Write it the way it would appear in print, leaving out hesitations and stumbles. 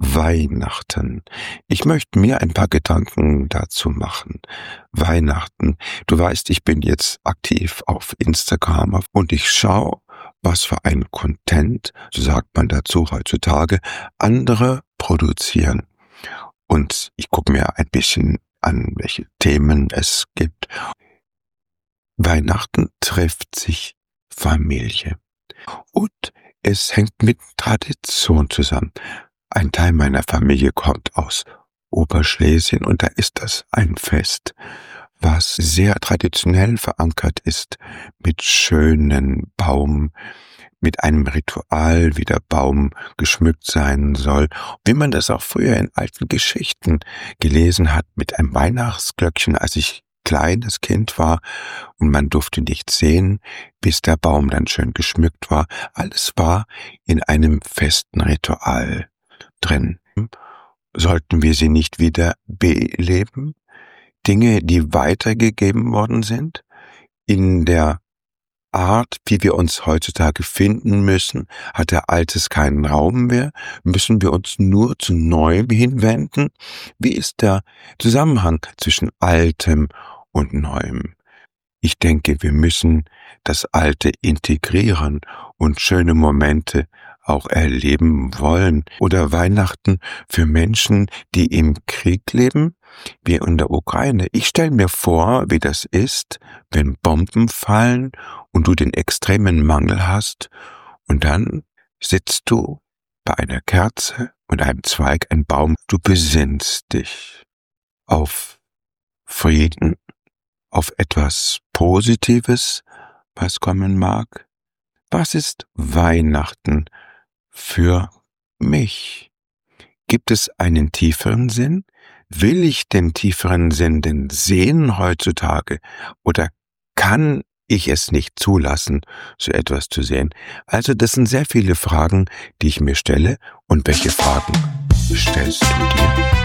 Weihnachten. Ich möchte mir ein paar Gedanken dazu machen. Weihnachten. Du weißt, ich bin jetzt aktiv auf Instagram und ich schaue, was für ein Content, so sagt man dazu heutzutage, andere produzieren. Und ich gucke mir ein bisschen an, welche Themen es gibt. Weihnachten trifft sich Familie. Und es hängt mit Tradition zusammen. Ein Teil meiner Familie kommt aus Oberschlesien und da ist das ein Fest, was sehr traditionell verankert ist, mit schönen Baum, mit einem Ritual, wie der Baum geschmückt sein soll, wie man das auch früher in alten Geschichten gelesen hat, mit einem Weihnachtsglöckchen, als ich kleines Kind war und man durfte nichts sehen, bis der Baum dann schön geschmückt war. Alles war in einem festen Ritual drin. Sollten wir sie nicht wieder beleben? Dinge, die weitergegeben worden sind, in der Art, wie wir uns heutzutage finden müssen, hat der Altes keinen Raum mehr, müssen wir uns nur zu Neuem hinwenden? Wie ist der Zusammenhang zwischen Altem und Neuem? Ich denke, wir müssen das Alte integrieren und schöne Momente auch erleben wollen. Oder Weihnachten für Menschen, die im Krieg leben, wie in der Ukraine. Ich stelle mir vor, wie das ist, wenn Bomben fallen und du den extremen Mangel hast und dann sitzt du bei einer Kerze und einem Zweig, ein Baum. Du besinnst dich auf Frieden, auf etwas Positives, was kommen mag. Was ist Weihnachten für mich? Gibt es einen tieferen Sinn? Will ich den tieferen Sinn denn sehen heutzutage? Oder kann ich es nicht zulassen, so etwas zu sehen? Also das sind sehr viele Fragen, die ich mir stelle. Und welche Fragen stellst du dir?